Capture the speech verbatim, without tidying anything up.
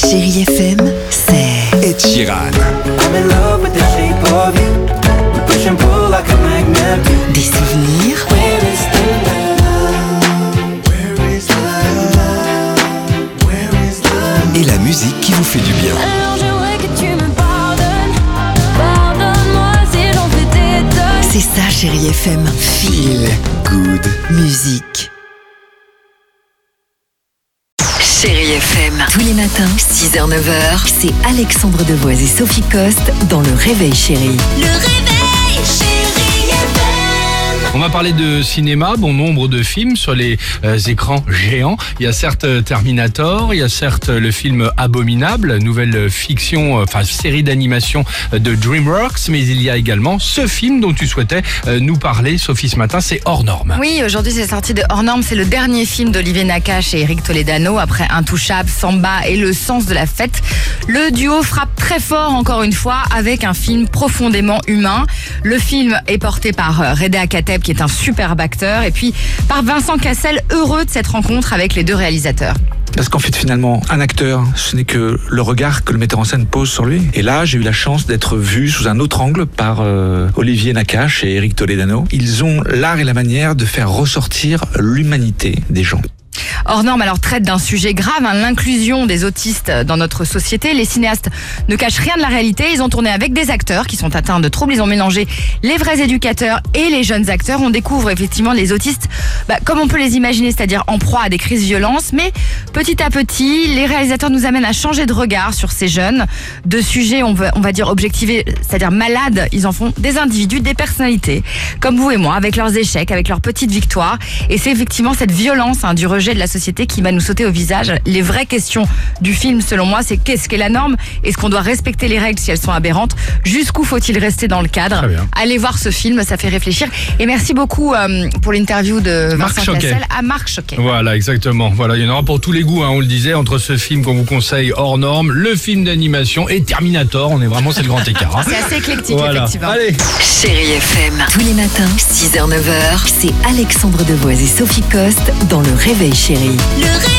Chérie F M, c'est Ed Sheeran. I'm in love with the shape of you. We push and pull like a magnet. des souvenirs, Where is the love? Where is the love? Where is the love? Et la musique qui vous fait du bien. Alors j'aimerais que tu me pardonnes. Pardonne-moi si j'en fais des tonnes. c'est ça Chérie F M. Feel good. Musique. Chérie F M, tous les matins, six heures neuf heures, c'est Alexandre Devoise et Sophie Coste dans Le Réveil Chérie. Le réveil, chérie F M. On va parler de cinéma, bon nombre de films sur les euh, écrans géants. Il y a certes Terminator, il y a certes le film Abominable, nouvelle fiction, euh, enfin série d'animation de DreamWorks, mais il y a également ce film dont tu souhaitais euh, nous parler, Sophie, ce matin, c'est Hors Norme. Oui, aujourd'hui c'est sorti de Hors Norme, c'est le dernier film d'Olivier Nakache et Eric Toledano après Intouchable, Samba et Le Sens de la Fête. Le duo frappe très fort encore une fois avec un film profondément humain. Le film est porté par euh, Reda Kateb qui est un superbe acteur et puis par Vincent Cassel, heureux de cette rencontre avec les deux réalisateurs. Parce qu'en fait, finalement, un acteur, ce n'est que le regard que le metteur en scène pose sur lui. Et là, j'ai eu la chance d'être vu sous un autre angle par euh, Olivier Nakache et Eric Toledano. Ils ont l'art et la manière de faire ressortir l'humanité des gens. Hors Norme alors traite d'un sujet grave, hein, l'inclusion des autistes dans notre société. Les cinéastes ne cachent rien de la réalité. Ils ont tourné avec des acteurs qui sont atteints de troubles. Ils ont mélangé les vrais éducateurs et les jeunes acteurs. On découvre effectivement les autistes bah, comme on peut les imaginer, c'est-à-dire en proie à des crises de violence. Mais petit à petit, les réalisateurs nous amènent à changer de regard sur ces jeunes. De sujets, on va, on va dire objectivés, c'est-à-dire malades, ils en font des individus, des personnalités, comme vous et moi, avec leurs échecs, avec leurs petites victoires. Et c'est effectivement cette violence hein, du rejet de la société qui va nous sauter au visage. Les vraies questions du film, selon moi, c'est qu'est-ce qu'est la norme? Est-ce qu'on doit respecter les règles si elles sont aberrantes? Jusqu'où faut-il rester dans le cadre? Très bien. Allez voir ce film, ça fait réfléchir. Et merci beaucoup euh, pour l'interview de Marc Vincent Choquet. Cassel à Marc Choquet. Voilà, exactement. Voilà, il y en aura pour tous les goûts, hein, on le disait, entre ce film qu'on vous conseille Hors Norme, le film d'animation et Terminator. On est vraiment, c'est le grand écart. Hein. C'est assez éclectique, Voilà. effectivement. Allez. Chérie F M, tous les matins, six heures neuf heures, c'est Alexandre Devoise et Sophie Coste dans Le Réveil Chérie. Le réveil.